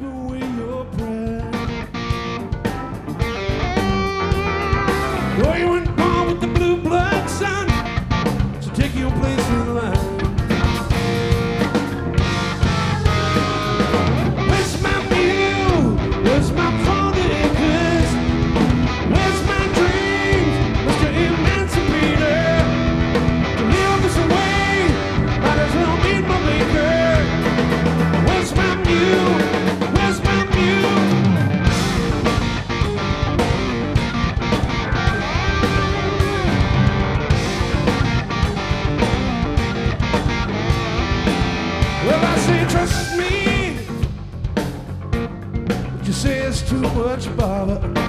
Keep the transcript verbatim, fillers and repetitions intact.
away your pride. Oh, you weren't born with the blue blood, son, so take your place in line. Where's my mule? Where's my forty acres? Where's my dreams, Mister Emancipator? To live this way, might as well meet my maker. Where's my mule? Where's my mule? Well, I say trust me, but you say it's too much bother.